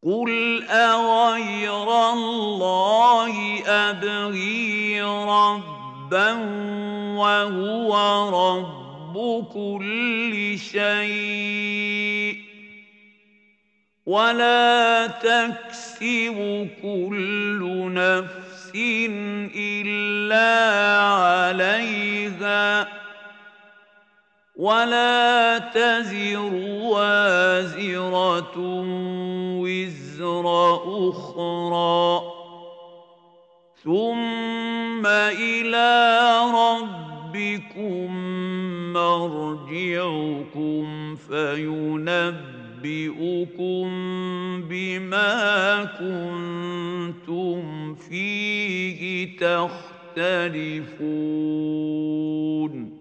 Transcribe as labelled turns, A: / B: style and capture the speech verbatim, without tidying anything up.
A: قُلْ أَغَيْرَ اللَّهِ أَبْغِي رَبًّا وَهُوَ رَبُّ كُلِّ شَيْءٍ وَلَا تَكْسِبُ كُلُّ نَفْسٍ إِلَّا عَلَيْهَا وَلَا تَزِرُ وَازِرَةٌ وِزْرَ أُخْرَىٰ ۚ ثُمَّ إِلَىٰ رَبِّكُم مَّرْجِعُكُمْ فَيُنَبِّئُكُم بِمَا كُنتُمْ فِيهِ تَخْتَلِفُونَ